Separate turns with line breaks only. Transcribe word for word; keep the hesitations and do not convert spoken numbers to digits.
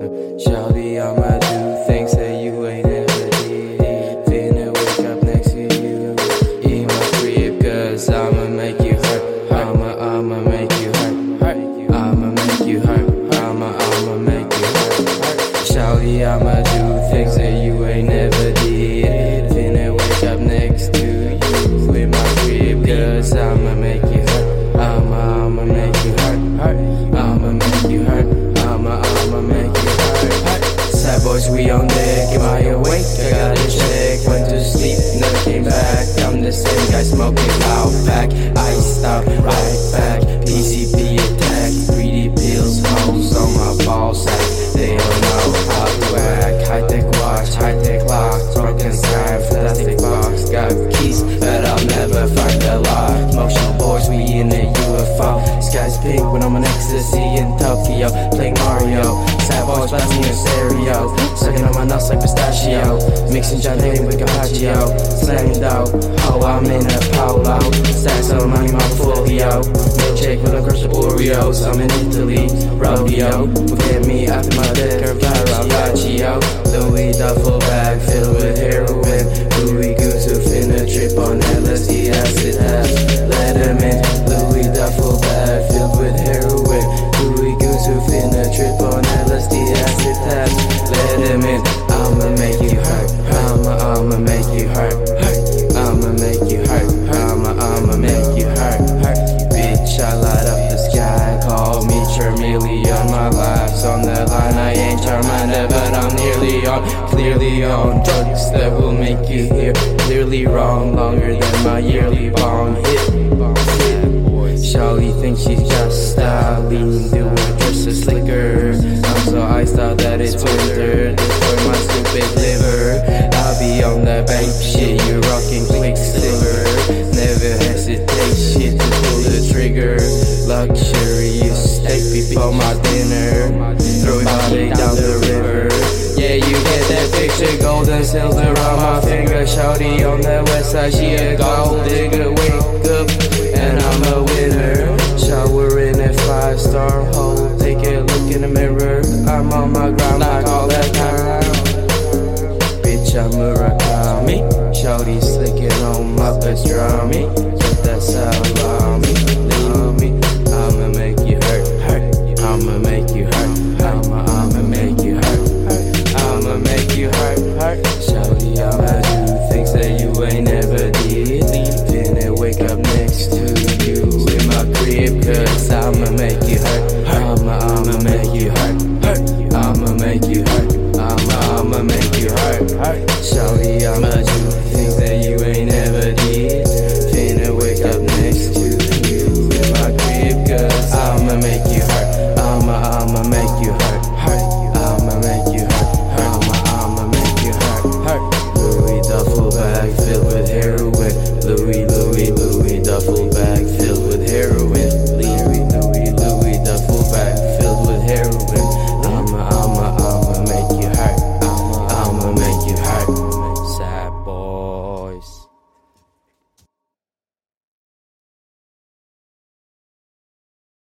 Shawty, I'ma do things that you ain't never did. Finna wake up next to you in my crib, cause I'ma make you hurt. I'ma, I'ma make you hurt. I'ma make you hurt. I'ma, I'ma make you hurt. Shawty, I'ma do things that you ain't never did. Finna wake up next to you in my crib, cause I'ma make you hurt. I'ma, I'ma make you hurt. I'ma make you hurt. I'ma, I'ma make you hurt. Sad boys, we on deck. Am I awake? I gotta check. Went to sleep, never came back. I'm the same guy smoking loud pack. Iced out, right back. P C P attack. Greedy pills, hoes on my ball sack. They don't know how to act. High tech watch, high tech lock. Broken sky, plastic box. Got keys, but I'll never find the lock. Motion boys, we in a U F O. Sky's pink when I'm on ecstasy in Tokyo. Playing Mario. Sad boys blasting your stereo. Sucking on my nuts like pistachio. Mixing John Hagen with Carpaccio. Slamming dough. Oh, I'm in a polo. Stacks on money, my folio. Milkshake with a crush of Oreos. I'm in Italy. Rodeo. Forget me after my death. Carpaccio. Louis duffel bag filled with heroin. Louis Gucci finna trip on L S D acid test. Let him in. Louis duffel bag filled with heroin. Louis Gucci finna trip on L S D acid test. Let him in. I'ma make you hurt. I'ma, I'ma make you hurt. I'ma make you hurt. I'ma, I'ma make you hurt. Bitch, I light up the sky. Call me Charmeleon. My life's on the line. I ain't Charmander, but I'm nearly on. Clearly on drugs that will make you hear clearly wrong. Longer than my yearly bong hit. Shawty thinks she's got style. Lean to her dress is slicker. I'm so iced out that it's winter. This for my stupid liver. I'll be on that bank shit. You rocking Quicksilver. Never hesitate shit to pull the trigger. Luxurious steak before my dinner. Throw body down the river. Yeah, you get that picture. Golden silver around my finger. Shawty on the west side. She a gold digger. Wake up and I'm a winner. Shower in a five star hole. Take a look in the mirror. I'm on my grind like all that time. Bitch, I'm Murakami. Shawty slicking on my pastrami. Get that salami. Leave me. I'ma make you hurt, hurt. I'ma make you hurt. I'ma, I'ma make you hurt. I'ma make you hurt, hurt. Shawty, I'ma do things that you ain't never did. Finna wake up next to you in my crib, cause I'ma make you hurt. I'ma, I'ma make you hurt. I'ma make you hurt. I'ma, I'ma make you hurt. Shawty,